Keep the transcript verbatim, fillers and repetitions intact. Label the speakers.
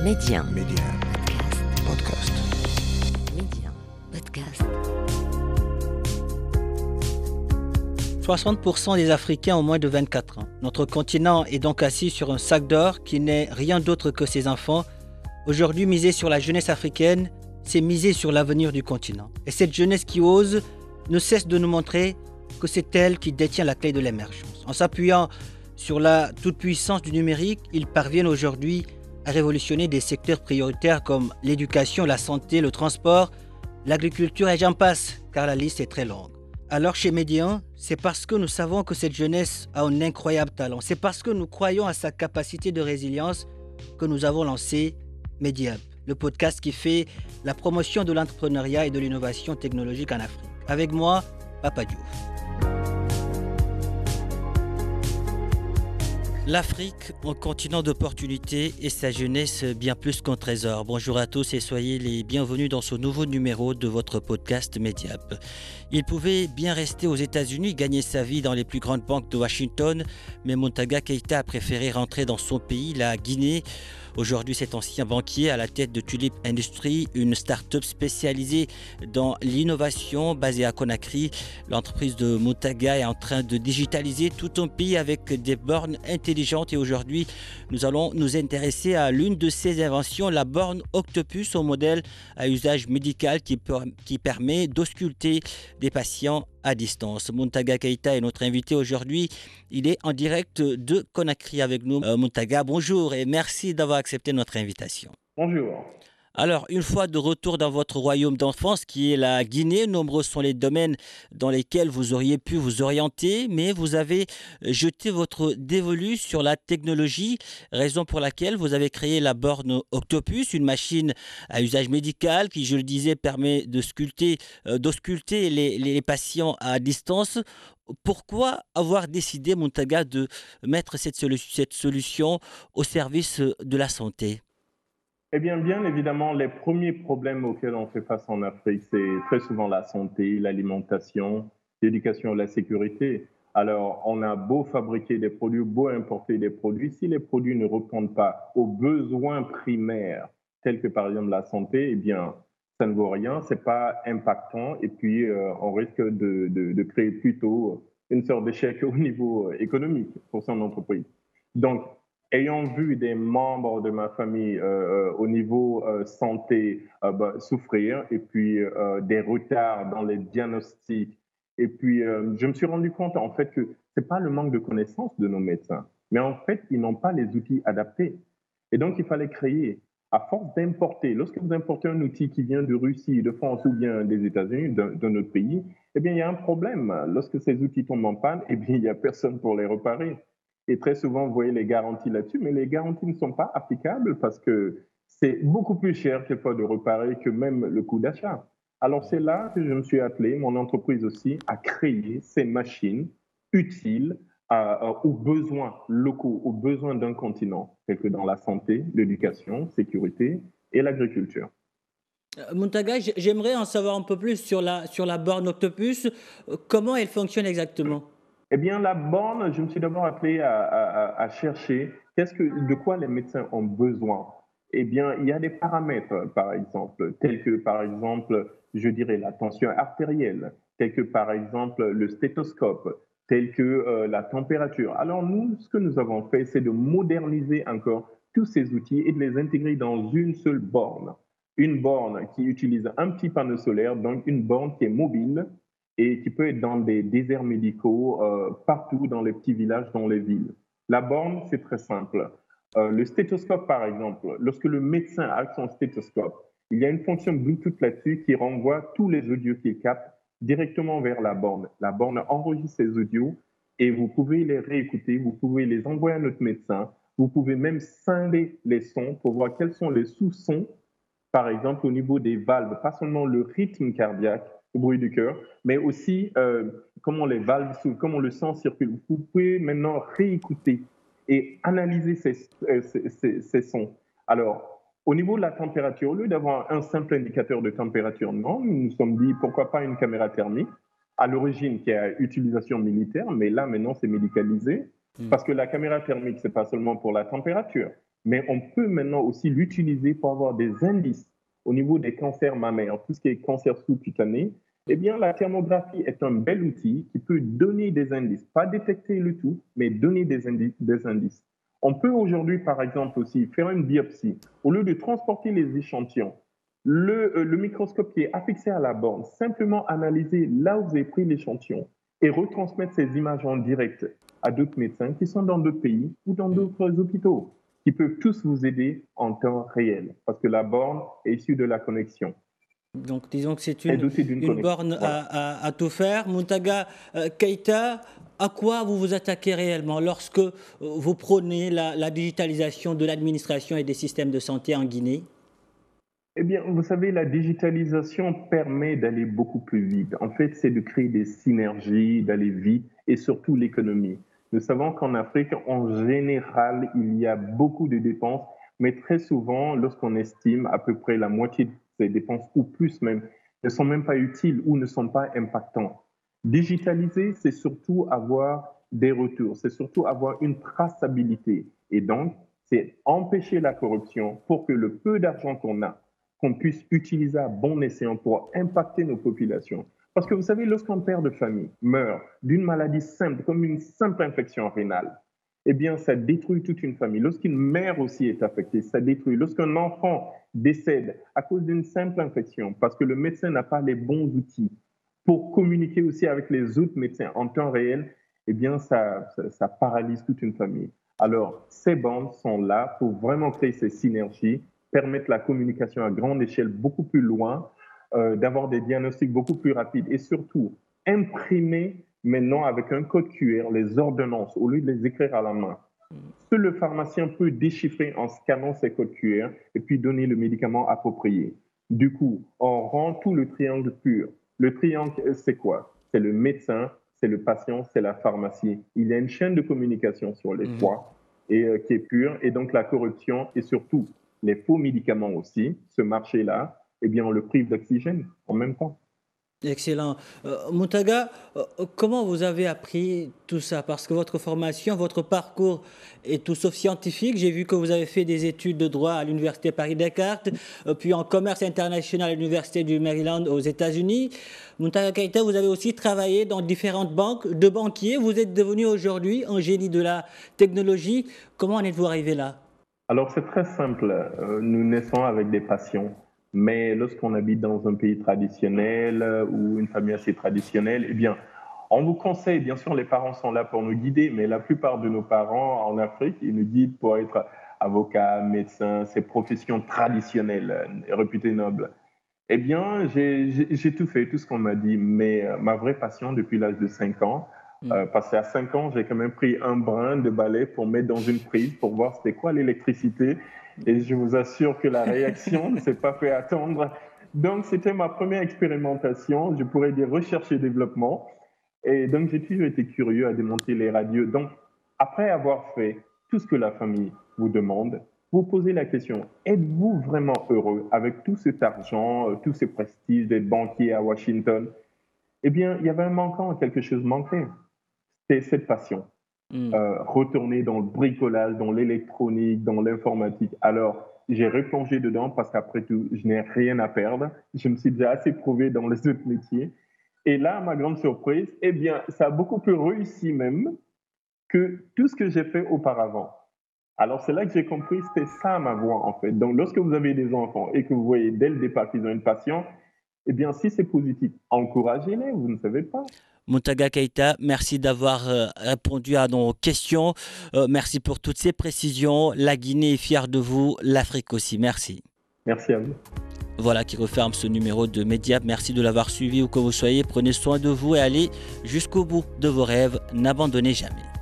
Speaker 1: Média.
Speaker 2: Média. Podcast.
Speaker 1: Média. Podcast.
Speaker 3: soixante pour cent des Africains ont moins de vingt-quatre ans. Notre continent est donc assis sur un sac d'or qui n'est rien d'autre que ses enfants. Aujourd'hui, miser sur la jeunesse africaine, c'est miser sur l'avenir du continent. Et cette jeunesse qui ose ne cesse de nous montrer que c'est elle qui détient la clé de l'émergence. En s'appuyant sur la toute-puissance du numérique, ils parviennent aujourd'hui à révolutionner des secteurs prioritaires comme l'éducation, la santé, le transport, l'agriculture et j'en passe, car la liste est très longue. Alors chez Média, c'est parce que nous savons que cette jeunesse a un incroyable talent. C'est parce que nous croyons à sa capacité de résilience que nous avons lancé Média, le podcast qui fait la promotion de l'entrepreneuriat et de l'innovation technologique en Afrique. Avec moi, Papa Diouf. L'Afrique, un continent d'opportunités et sa jeunesse bien plus qu'un trésor. Bonjour à tous et soyez les bienvenus dans ce nouveau numéro de votre podcast Mediap. Il pouvait bien rester aux États-Unis, gagner sa vie dans les plus grandes banques de Washington, mais Muntaga Keïta a préféré rentrer dans son pays, la Guinée. Aujourd'hui, cet ancien banquier à la tête de Tulip Industries, une start-up spécialisée dans l'innovation basée à Conakry. L'entreprise de Muntaga est en train de digitaliser tout un pays avec des bornes intelligentes et aujourd'hui, nous allons nous intéresser à l'une de ces inventions, la borne Octopus, au modèle à usage médical qui, per- qui permet d'ausculter des patients à distance. Muntaga Keïta est notre invité aujourd'hui. Il est en direct de Conakry avec nous. Euh, Muntaga, bonjour et merci d'avoir accepté notre invitation.
Speaker 4: Bonjour.
Speaker 3: Alors, une fois de retour dans votre royaume d'enfance qui est la Guinée, nombreux sont les domaines dans lesquels vous auriez pu vous orienter, mais vous avez jeté votre dévolu sur la technologie, raison pour laquelle vous avez créé la borne Octopus, une machine à usage médical qui, je le disais, permet de sculpter, euh, d'ausculter les, les patients à distance. Pourquoi avoir décidé, Muntaga, de mettre cette, solu- cette solution au service de la santé ?
Speaker 4: Eh bien, bien évidemment, les premiers problèmes auxquels on fait face en Afrique, c'est très souvent la santé, l'alimentation, l'éducation et la sécurité. Alors, on a beau fabriquer des produits, beau importer des produits, si les produits ne répondent pas aux besoins primaires, tels que par exemple la santé, eh bien, ça ne vaut rien, c'est pas impactant et puis euh, on risque de, de, de créer plutôt une sorte d'échec au niveau économique pour son entreprise. Donc, ayant vu des membres de ma famille euh, au niveau euh, santé euh, bah, souffrir et puis euh, des retards dans les diagnostics. Et puis, euh, je me suis rendu compte en fait que ce n'est pas le manque de connaissances de nos médecins, mais en fait, ils n'ont pas les outils adaptés. Et donc, il fallait créer, à force d'importer, lorsque vous importez un outil qui vient de Russie, de France ou bien des États-Unis, d'un, d'un autre pays, eh bien, il y a un problème. Lorsque ces outils tombent en panne, eh bien, il n'y a personne pour les réparer. Et très souvent, vous voyez les garanties là-dessus, mais les garanties ne sont pas applicables parce que c'est beaucoup plus cher quelquefois de réparer que même le coût d'achat. Alors c'est là que je me suis attelé, mon entreprise aussi, à créer ces machines utiles à, à, aux besoins locaux, aux besoins d'un continent, tels que dans la santé, l'éducation, sécurité et l'agriculture.
Speaker 3: Euh, Muntaga, j- j'aimerais en savoir un peu plus sur la, sur la borne Octopus. Euh, Comment elle fonctionne exactement ?
Speaker 4: Eh bien, la borne, je me suis d'abord appelé à, à, à chercher qu'est-ce que, de quoi les médecins ont besoin. Eh bien, il y a des paramètres, par exemple, tels que, par exemple, je dirais la tension artérielle, tels que, par exemple, le stéthoscope, tels que euh, la température. Alors, nous, ce que nous avons fait, c'est de moderniser encore tous ces outils et de les intégrer dans une seule borne. Une borne qui utilise un petit panneau solaire, donc une borne qui est mobile, et qui peut être dans des déserts médicaux, euh, partout dans les petits villages, dans les villes. La borne, c'est très simple. Euh, le stéthoscope, par exemple, lorsque le médecin a son stéthoscope, il y a une fonction Bluetooth là-dessus qui renvoie tous les audios qu'il capte directement vers la borne. La borne enregistre ces audios et vous pouvez les réécouter, vous pouvez les envoyer à notre médecin, vous pouvez même scinder les sons pour voir quels sont les sous-sons, par exemple au niveau des valves, pas seulement le rythme cardiaque, le bruit du cœur, mais aussi euh, comment les valves s'ouvrent, comment le sang circule. Vous pouvez maintenant réécouter et analyser ces, ces, ces, ces sons. Alors, au niveau de la température, au lieu d'avoir un simple indicateur de température, non, nous nous sommes dit pourquoi pas une caméra thermique, à l'origine qui a utilisation militaire, mais là maintenant c'est médicalisé, parce que la caméra thermique, c'est pas seulement pour la température, mais on peut maintenant aussi l'utiliser pour avoir des indices au niveau des cancers mammaires, tout ce qui est cancer sous-cutané. Eh bien, la thermographie est un bel outil qui peut donner des indices, pas détecter le tout, mais donner des indices. Des indices. On peut aujourd'hui, par exemple, aussi faire une biopsie. Au lieu de transporter les échantillons, le, euh, le microscope qui est affixé à la borne, simplement analyser là où vous avez pris l'échantillon et retransmettre ces images en direct à d'autres médecins qui sont dans d'autres pays ou dans d'autres hôpitaux, qui peuvent tous vous aider en temps réel, parce que la borne est issue de la connexion.
Speaker 3: Donc, disons que c'est une, une,
Speaker 4: une
Speaker 3: borne
Speaker 4: voilà.
Speaker 3: à, à, à tout faire. Muntaga euh, Keita, à quoi vous vous attaquez réellement lorsque euh, vous prônez la, la digitalisation de l'administration et des systèmes de santé en Guinée?
Speaker 4: Eh bien, vous savez, la digitalisation permet d'aller beaucoup plus vite. En fait, c'est de créer des synergies, d'aller vite et surtout l'économie. Nous savons qu'en Afrique, en général, il y a beaucoup de dépenses, mais très souvent, lorsqu'on estime à peu près la moitié de ces dépenses, ou plus même, ne sont même pas utiles ou ne sont pas impactantes. Digitaliser, c'est surtout avoir des retours, c'est surtout avoir une traçabilité. Et donc, c'est empêcher la corruption pour que le peu d'argent qu'on a, qu'on puisse utiliser à bon escient pour impacter nos populations. Parce que vous savez, lorsqu'un père de famille meurt d'une maladie simple, comme une simple infection rénale, eh bien, ça détruit toute une famille. Lorsqu'une mère aussi est affectée, ça détruit. Lorsqu'un enfant décède à cause d'une simple infection, parce que le médecin n'a pas les bons outils pour communiquer aussi avec les autres médecins en temps réel, eh bien, ça, ça, ça paralyse toute une famille. Alors, ces bandes sont là pour vraiment créer ces synergies, permettre la communication à grande échelle, beaucoup plus loin, euh, d'avoir des diagnostics beaucoup plus rapides et surtout imprimer maintenant avec un code Q R les ordonnances au lieu de les écrire à la main. Seul le pharmacien peut déchiffrer en scannant ces codes Q R et puis donner le médicament approprié. Du coup, on rend tout le triangle pur. Le triangle, c'est quoi? C'est le médecin, c'est le patient, c'est la pharmacie. Il y a une chaîne de communication sur les mmh. trois et, euh, qui est pure. Et donc, la corruption et surtout les faux médicaments aussi, ce marché-là, eh bien, on le prive d'oxygène en même temps.
Speaker 3: Excellent. Euh, Muntaga, euh, comment vous avez appris tout ça? Parce que votre formation, votre parcours est tout sauf scientifique. J'ai vu que vous avez fait des études de droit à l'Université Paris-Descartes, euh, puis en commerce international à l'Université du Maryland aux États-Unis. Muntaga Keita, vous avez aussi travaillé dans différentes banques de banquier. Vous êtes devenu aujourd'hui un génie de la technologie. Comment en êtes-vous arrivé là?
Speaker 4: Alors, c'est très simple. Euh, nous naissons avec des passions. Mais lorsqu'on habite dans un pays traditionnel ou une famille assez traditionnelle, eh bien, on vous conseille, bien sûr, les parents sont là pour nous guider, mais la plupart de nos parents en Afrique, ils nous guident pour être avocats, médecins, ces professions traditionnelles, réputées nobles. Eh bien, j'ai, j'ai, j'ai tout fait, tout ce qu'on m'a dit, mais euh, ma vraie passion depuis l'âge de cinq ans, euh, parce qu'à cinq ans, j'ai quand même pris un brin de balai pour mettre dans une prise pour voir c'était quoi l'électricité. Et je vous assure que la réaction ne s'est pas fait attendre. Donc, c'était ma première expérimentation, je pourrais dire recherche et développement. Et donc, j'ai toujours été curieux à démonter les radios. Donc, après avoir fait tout ce que la famille vous demande, vous posez la question, êtes-vous vraiment heureux avec tout cet argent, tout ce prestige d'être banquier à Washington? Eh bien, il y avait un manquant, quelque chose manquait. C'était cette passion. Mmh. Euh, retourner dans le bricolage, dans l'électronique, dans l'informatique. Alors, j'ai replongé dedans parce qu'après tout, je n'ai rien à perdre. Je me suis déjà assez prouvé dans les autres métiers. Et là, à ma grande surprise, eh bien, ça a beaucoup plus réussi même que tout ce que j'ai fait auparavant. Alors, c'est là que j'ai compris, c'était ça ma voie, en fait. Donc, lorsque vous avez des enfants et que vous voyez dès le départ qu'ils ont une passion, eh bien, si c'est positif, encouragez-les, vous ne savez pas.
Speaker 3: Muntaga Keita, merci d'avoir euh, répondu à nos questions. Euh, merci pour toutes ces précisions. La Guinée est fière de vous, l'Afrique aussi. Merci.
Speaker 4: Merci à vous.
Speaker 3: Voilà qui referme ce numéro de Mediap. Merci de l'avoir suivi où que vous soyez. Prenez soin de vous et allez jusqu'au bout de vos rêves. N'abandonnez jamais.